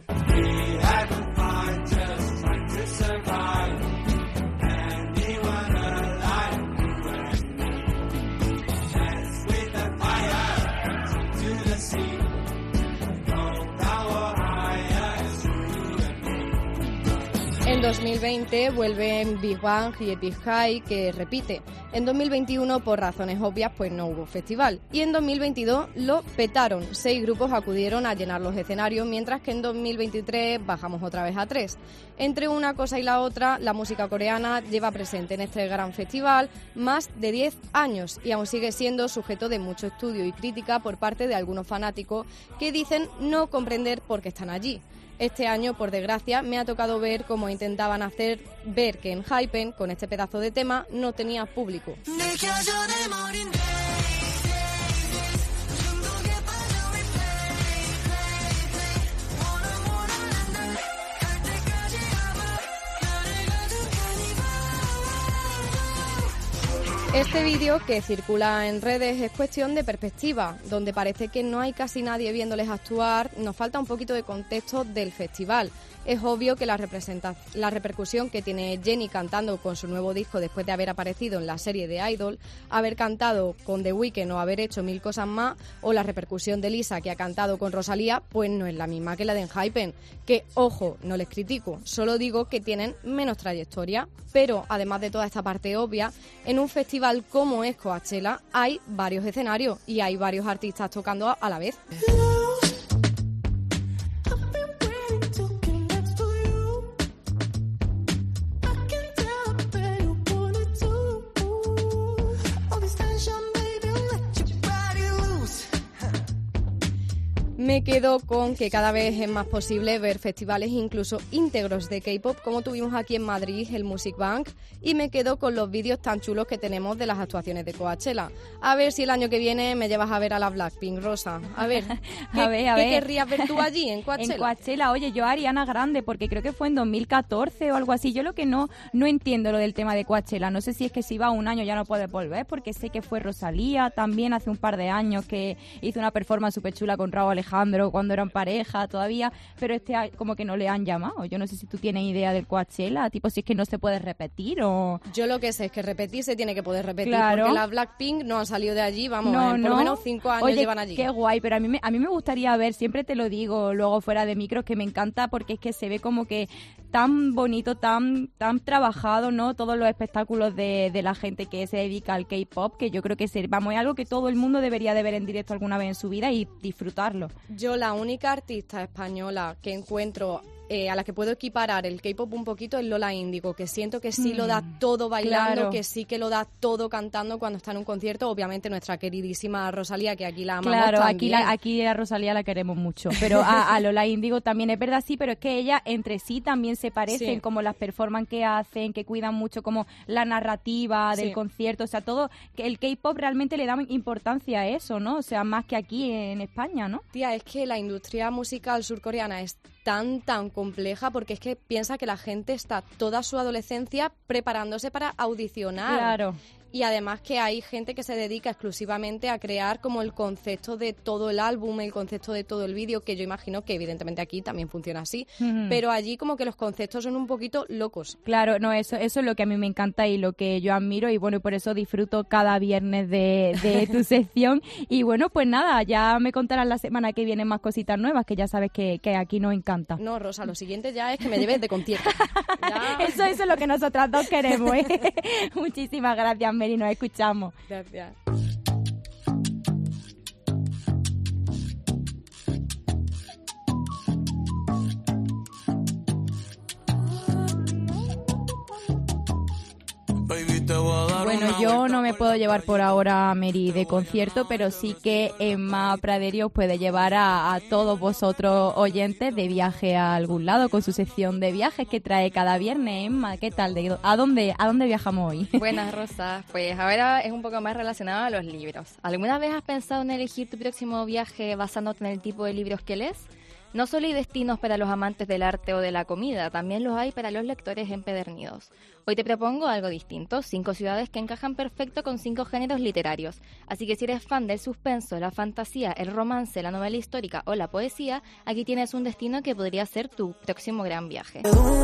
En 2020 vuelven Big Bang y Epic High, que repite. En 2021, por razones obvias, pues no hubo festival. Y en 2022 lo petaron. 6 grupos acudieron a llenar los escenarios, mientras que en 2023 bajamos otra vez a 3. Entre una cosa y la otra, la música coreana lleva presente en este gran festival más de 10 años y aún sigue siendo sujeto de mucho estudio y crítica por parte de algunos fanáticos que dicen no comprender por qué están allí. Este año, por desgracia, me ha tocado ver cómo intentaban hacer ver que en Hypen, con este pedazo de tema, no tenía público. Este vídeo que circula en redes es cuestión de perspectiva, donde parece que no hay casi nadie viéndoles actuar. Nos falta un poquito de contexto del festival. Es obvio que la repercusión que tiene Jennie cantando con su nuevo disco después de haber aparecido en la serie de Idol, haber cantado con The Weeknd o haber hecho mil cosas más, o la repercusión de Lisa que ha cantado con Rosalía, pues no es la misma que la de Enhypen. Que, ojo, no les critico, solo digo que tienen menos trayectoria. Pero, además de toda esta parte obvia, en un festival como es Coachella hay varios escenarios y hay varios artistas tocando a la vez. Me quedo con que cada vez es más posible ver festivales incluso íntegros de K-pop, como tuvimos aquí en Madrid, el Music Bank, y me quedo con los vídeos tan chulos que tenemos de las actuaciones de Coachella. A ver si el año que viene me llevas a ver a la Blackpink, Rosa. A ver, ¿qué querrías ver tú allí en Coachella? En Coachella, oye, yo a Ariana Grande, porque creo que fue en 2014 o algo así. Yo lo que no entiendo lo del tema de Coachella. No sé si es que si va un año ya no puede volver, porque sé que fue Rosalía también hace un par de años que hizo una performance súper chula con Rauw Alejandro cuando eran pareja todavía, pero como que no le han llamado. Yo no sé si tú tienes idea del Coachella, tipo si es que no se puede repetir o... Yo lo que sé es que repetir se tiene que poder repetir, claro. Porque las Blackpink no han salido de allí, vamos, por lo menos 5 años llevan allí. Qué guay, pero a mí me gustaría ver, siempre te lo digo luego fuera de micros, que me encanta porque es que se ve como que tan bonito, tan trabajado, ¿no? Todos los espectáculos de la gente que se dedica al K-pop, que yo creo que es algo que todo el mundo debería de ver en directo alguna vez en su vida y disfrutarlo. Yo la única artista española que encuentro a la que puedo equiparar el K-pop un poquito es Lola Índigo, que siento que sí lo da todo bailando, claro. Que sí que lo da todo cantando cuando está en un concierto. Obviamente nuestra queridísima Rosalía, que aquí la amamos también. Claro, aquí a Rosalía la queremos mucho, pero a Lola Índigo también es verdad, sí, pero es que ella entre sí también se parecen, sí. Como las performances que hacen, que cuidan mucho como la narrativa del concierto, o sea, todo, que el K-pop realmente le da importancia a eso, ¿no? O sea, más que aquí en España, ¿no? Tía, es que la industria musical surcoreana es tan compleja, porque es que piensa que la gente está toda su adolescencia preparándose para audicionar. Claro. Y además que hay gente que se dedica exclusivamente a crear como el concepto de todo el álbum, el concepto de todo el vídeo, que yo imagino que evidentemente aquí también funciona así, pero allí como que los conceptos son un poquito locos. Claro, no, eso es lo que a mí me encanta y lo que yo admiro, y bueno, por eso disfruto cada viernes de tu sección. Y bueno, pues nada, ya me contarás la semana que viene más cositas nuevas, que ya sabes que aquí nos encanta. No, Rosa, lo siguiente ya es que me lleves de concierto. Eso es lo que nosotras dos queremos, ¿eh? Muchísimas gracias, Meri, nos escuchamos. Gracias. Bueno, yo no me puedo llevar por ahora a Meri de concierto, pero sí que Emma Praderi os puede llevar a todos vosotros oyentes de viaje a algún lado con su sección de viajes que trae cada viernes. Emma, ¿qué tal? ¿A dónde viajamos hoy? Buenas, Rosa. Pues ahora es un poco más relacionado a los libros. ¿Alguna vez has pensado en elegir tu próximo viaje basándote en el tipo de libros que lees? No solo hay destinos para los amantes del arte o de la comida, también los hay para los lectores empedernidos. Hoy te propongo algo distinto, 5 ciudades que encajan perfecto con 5 géneros literarios. Así que si eres fan del suspenso, la fantasía, el romance, la novela histórica o la poesía, aquí tienes un destino que podría ser tu próximo gran viaje.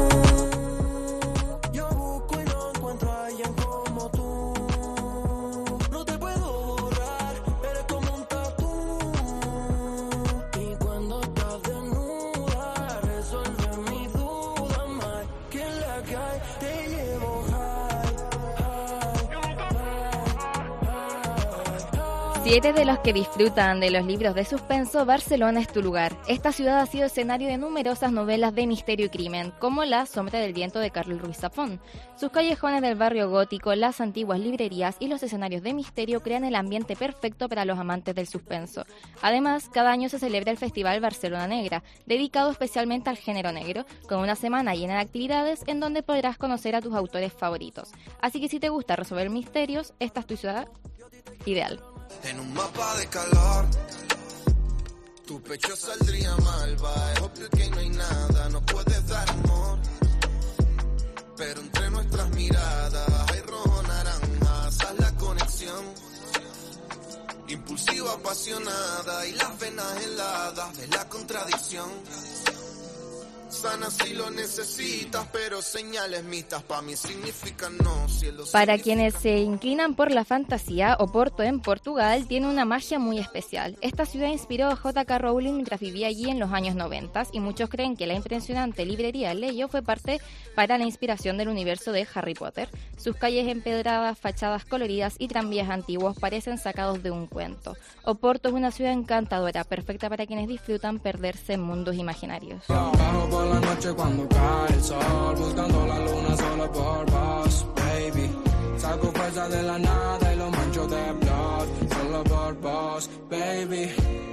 Si eres de los que disfrutan de los libros de suspenso, Barcelona es tu lugar. Esta ciudad ha sido escenario de numerosas novelas de misterio y crimen, como La sombra del viento de Carlos Ruiz Zafón. Sus callejones del barrio gótico, las antiguas librerías y los escenarios de misterio crean el ambiente perfecto para los amantes del suspenso. Además, cada año se celebra el Festival Barcelona Negra, dedicado especialmente al género negro, con una semana llena de actividades en donde podrás conocer a tus autores favoritos. Así que si te gusta resolver misterios, esta es tu ciudad ideal. En un mapa de calor, tu pecho saldría malva. Es obvio que no hay nada, no puedes dar amor, pero entre nuestras miradas hay rojo naranja, sal la con impulsiva, apasionada y las venas heladas de la contradicción. Sana si lo necesitas, pero señales mixtas para mí significan no. Para quienes se inclinan por la fantasía, Oporto en Portugal tiene una magia muy especial. Esta ciudad inspiró a J.K. Rowling mientras vivía allí en los años 90 y muchos creen que la impresionante librería Leyo fue parte para la inspiración del universo de Harry Potter. Sus calles empedradas, fachadas coloridas y tranvías antiguos parecen sacados de un cuento. Oporto es una ciudad encantadora, perfecta para quienes disfrutan perderse en mundos imaginarios. Por la noche cuando cae el sol, buscando la luna solo por vos, baby. Saco fuerza de la nada y lo mancho de blood, solo por vos, baby.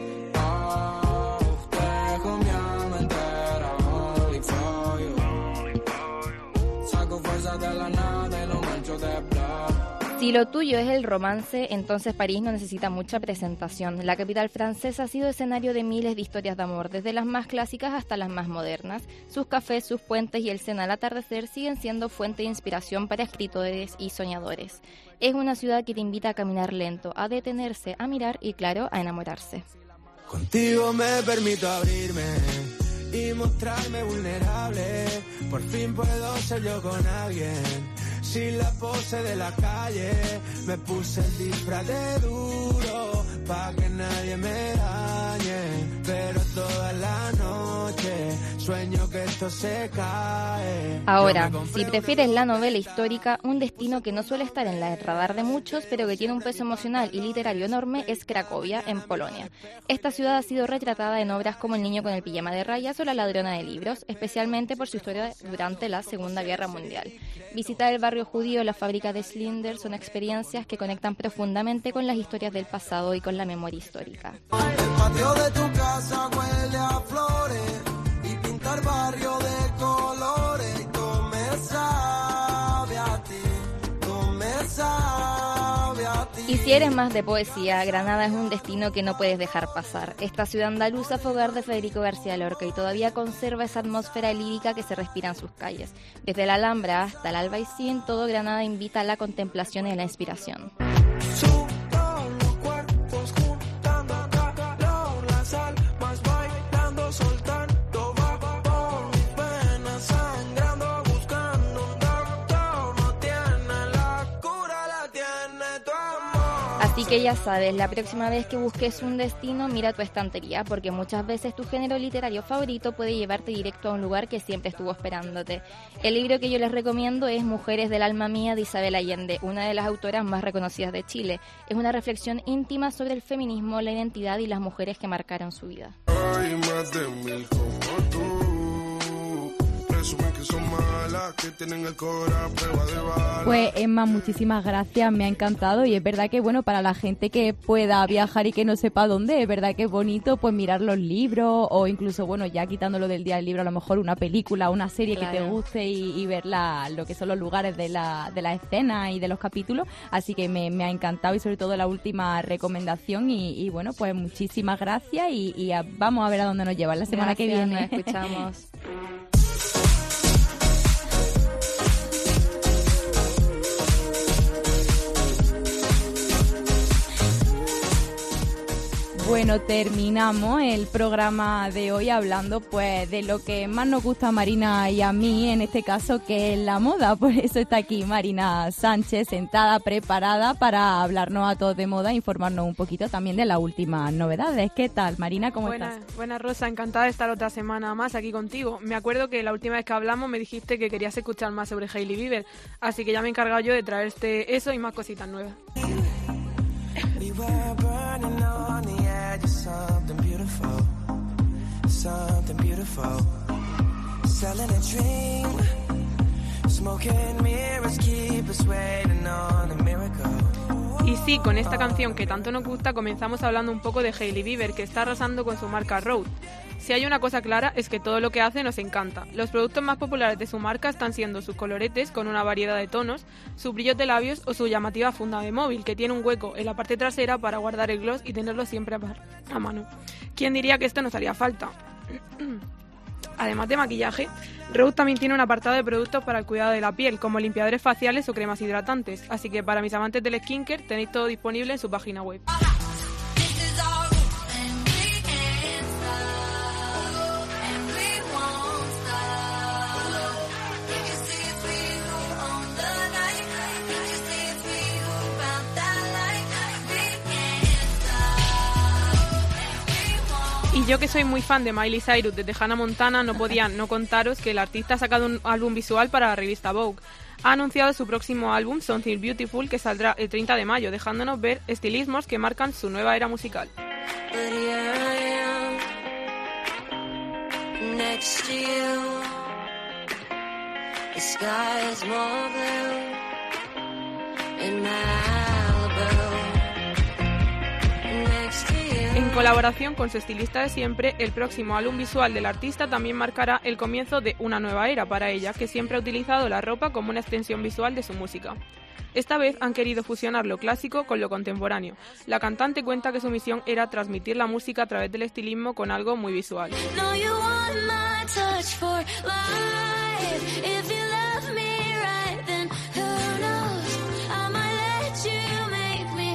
Oh, dejo mi alma entera only for you. Saco fuerza de la nada y lo mancho de blood. Si lo tuyo es el romance, entonces París no necesita mucha presentación. La capital francesa ha sido escenario de miles de historias de amor, desde las más clásicas hasta las más modernas. Sus cafés, sus puentes y el Sena al atardecer siguen siendo fuente de inspiración para escritores y soñadores. Es una ciudad que te invita a caminar lento, a detenerse, a mirar y, claro, a enamorarse. Contigo me permito abrirme y mostrarme vulnerable. Por fin puedo ser yo con alguien. Sin la pose de la calle, me puse el disfraz de duro pa' que nadie me dañe. Pero toda la noche sueño que esto se cae. Ahora, si prefieres la novela histórica, un destino que no suele estar en el radar de muchos, pero que tiene un peso emocional y literario enorme, es Cracovia, en Polonia. Esta ciudad ha sido retratada en obras como El niño con el pijama de rayas o La ladrona de libros, especialmente por su historia durante la Segunda Guerra Mundial. Visitar el barrio judío, la fábrica de Schindler, son experiencias que conectan profundamente con las historias del pasado y con la memoria histórica. El patio de tu casa huele a flores y pintar barrio de colores. Y todo me sabe a ti, todo me sabe a ti. Y si eres más de poesía, Granada es un destino que no puedes dejar pasar. Esta ciudad andaluza fue hogar de Federico García Lorca y todavía conserva esa atmósfera lírica que se respira en sus calles. Desde la Alhambra hasta el Albaicín, todo Granada invita a la contemplación y a la inspiración. Así que ya sabes, la próxima vez que busques un destino, mira tu estantería, porque muchas veces tu género literario favorito puede llevarte directo a un lugar que siempre estuvo esperándote. El libro que yo les recomiendo es Mujeres del alma mía, de Isabel Allende, una de las autoras más reconocidas de Chile. Es una reflexión íntima sobre el feminismo, la identidad y las mujeres que marcaron su vida. Hay más de 1000 como tú, presumen que son malas, que tienen el corazón a prueba de bala. Pues Emma, muchísimas gracias, me ha encantado y es verdad que bueno, para la gente que pueda viajar y que no sepa dónde, es verdad que es bonito pues mirar los libros o incluso bueno, ya quitándolo del día del libro, a lo mejor una película, una serie que te guste y ver lo que son los lugares de la escena y de los capítulos, así que me ha encantado y sobre todo la última recomendación y bueno, pues muchísimas gracias y vamos a ver a dónde nos lleva la semana que viene. Nos escuchamos. Bueno, terminamos el programa de hoy hablando pues de lo que más nos gusta a Marina y a mí, en este caso, que es la moda. Por eso está aquí Marina Sánchez, sentada, preparada para hablarnos a todos de moda e informarnos un poquito también de las últimas novedades. ¿Qué tal, Marina? ¿Cómo estás? Buenas, Rosa. Encantada de estar otra semana más aquí contigo. Me acuerdo que la última vez que hablamos me dijiste que querías escuchar más sobre Hailey Bieber, así que ya me he encargado yo de traerte eso y más cositas nuevas. We were burning on the edge of something beautiful, something beautiful. Selling a dream, smoking mirrors keep us waiting on a miracle. Y sí, con esta canción que tanto nos gusta comenzamos hablando un poco de Hailey Bieber, que está arrasando con su marca Rode. Si hay una cosa clara es que todo lo que hace nos encanta. Los productos más populares de su marca están siendo sus coloretes con una variedad de tonos, sus brillos de labios o su llamativa funda de móvil, que tiene un hueco en la parte trasera para guardar el gloss y tenerlo siempre a mano. ¿Quién diría que esto nos haría falta? Además de maquillaje, Rode también tiene un apartado de productos para el cuidado de la piel, como limpiadores faciales o cremas hidratantes, así que para mis amantes del skincare tenéis todo disponible en su página web. yo que soy muy fan de Miley Cyrus desde Hannah Montana, no podía no contaros que el artista ha sacado un álbum visual para la revista Vogue. Ha anunciado su próximo álbum, Something Beautiful, que saldrá el 30 de mayo, dejándonos ver estilismos que marcan su nueva era musical. Next to you, the sky is more blue in Malibu. Next to you. En colaboración con su estilista de siempre, el próximo álbum visual del artista también marcará el comienzo de una nueva era para ella, que siempre ha utilizado la ropa como una extensión visual de su música. Esta vez han querido fusionar lo clásico con lo contemporáneo. La cantante cuenta que su misión era transmitir la música a través del estilismo con algo muy visual. No, you want my touch for life. If you love me right, then who knows? I might let you make me,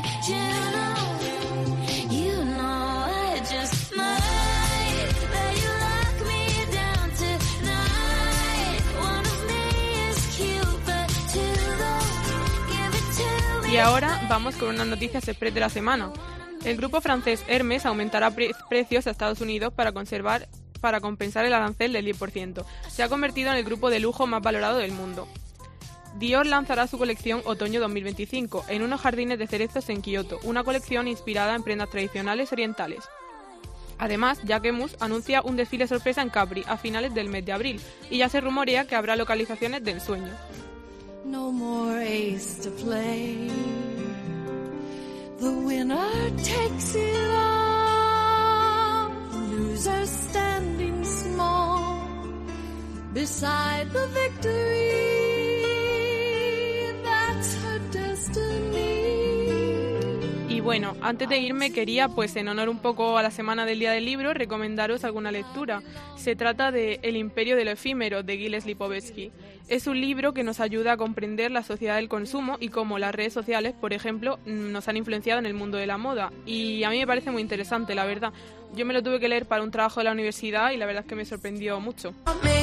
you know I just might let you lock me down tonight. One of me is cute, but two don't give it to me. Y ahora vamos con unas noticias express de la semana. El grupo francés Hermès aumentará precios a Estados Unidos para compensar el arancel del 10%. Se ha convertido en el grupo de lujo más valorado del mundo. Dior lanzará su colección Otoño 2025 en unos jardines de cerezos en Kioto, una colección inspirada en prendas tradicionales orientales. Además, Jacquemus anuncia un desfile sorpresa en Capri a finales del mes de abril y ya se rumorea que habrá localizaciones de ensueño. No more ace to play. The winner takes it all. The loser standing small beside the victory. That's her destiny. Y bueno, antes de irme quería, pues en honor un poco a la semana del Día del Libro, recomendaros alguna lectura. Se trata de El imperio de lo efímero, de Gilles Lipovetsky. Es un libro que nos ayuda a comprender la sociedad del consumo y cómo las redes sociales, por ejemplo, nos han influenciado en el mundo de la moda. Y a mí me parece muy interesante, la verdad. Yo me lo tuve que leer para un trabajo de la universidad y la verdad es que me sorprendió mucho.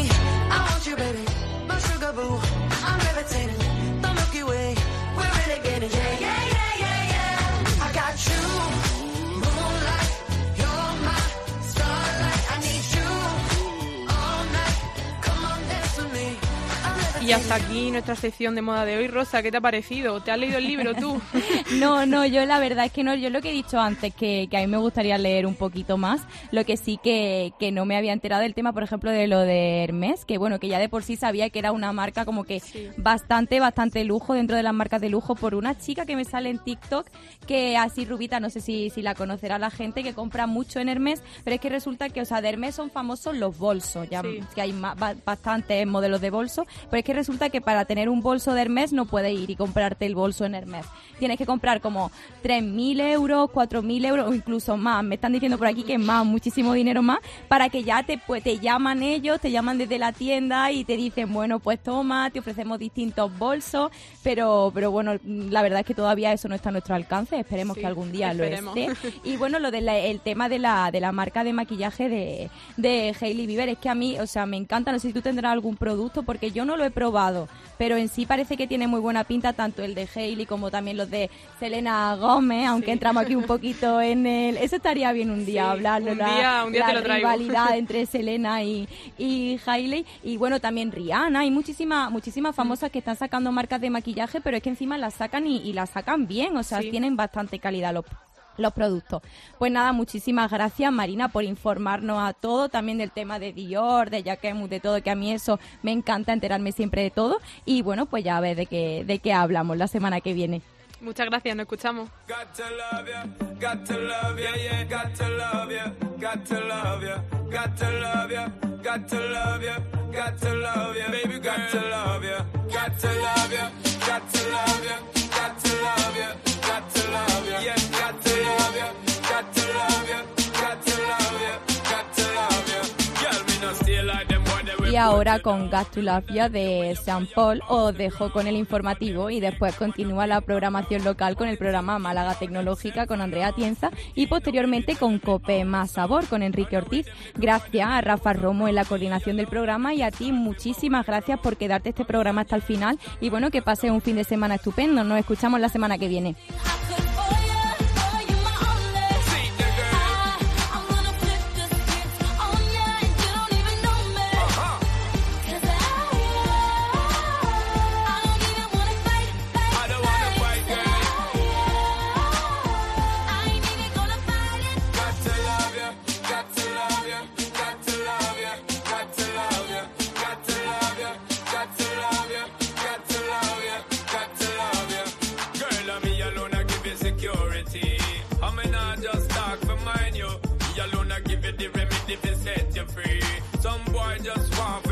Y hasta aquí nuestra sección de moda de hoy. Rosa, ¿qué te ha parecido? ¿Te has leído el libro tú? No, yo la verdad es que no. Yo lo que he dicho antes, que a mí me gustaría leer un poquito más. Lo que sí que no me había enterado del tema, por ejemplo, de lo de Hermès, que bueno, que ya de por sí sabía que era una marca como que bastante lujo dentro de las marcas de lujo, por una chica que me sale en TikTok, que así rubita, no sé si la conocerá la gente, que compra mucho en Hermès, pero es que resulta que, o sea, de Hermès son famosos los bolsos, ya que hay bastantes modelos de bolsos, pero es que resulta que para tener un bolso de Hermès no puedes ir y comprarte el bolso en Hermès. Tienes que comprar como 3.000 euros, 4.000 euros o incluso más. Me están diciendo por aquí que más, muchísimo dinero más, para que ya te llaman ellos, te llaman desde la tienda y te dicen, bueno, pues toma, te ofrecemos distintos bolsos, pero bueno, la verdad es que todavía eso no está a nuestro alcance. Esperemos que algún día lo esté. Y bueno, lo el tema de la marca de maquillaje de Hailey Bieber, es que a mí, o sea, me encanta. No sé si tú tendrás algún producto, porque yo no lo he probado, pero en sí parece que tiene muy buena pinta, tanto el de Hailey como también los de Selena Gomez, aunque entramos aquí un poquito en el... Eso estaría bien un día hablarlo, un día te lo traigo. La rivalidad entre Selena y Hailey, y bueno, también Rihanna, hay muchísimas famosas que están sacando marcas de maquillaje, pero es que encima las sacan y las sacan bien, o sea, tienen bastante calidad los productos. Pues nada, muchísimas gracias, Marina, por informarnos a todo, también del tema de Dior, de Jacquemus, de todo, que a mí eso me encanta, enterarme siempre de todo. Y bueno, pues ya a ver de qué hablamos la semana que viene. Muchas gracias, nos escuchamos. Y ahora con Got to Love You de Sean Paul os dejo con el informativo y después continúa la programación local con el programa Málaga Tecnológica con Andrea Atienza y posteriormente con COPE Más Sabor con Enrique Ortiz. Gracias a Rafa Romo en la coordinación del programa y a ti muchísimas gracias por quedarte este programa hasta el final y bueno, que pases un fin de semana estupendo. Nos escuchamos la semana que viene. free. Some boy just want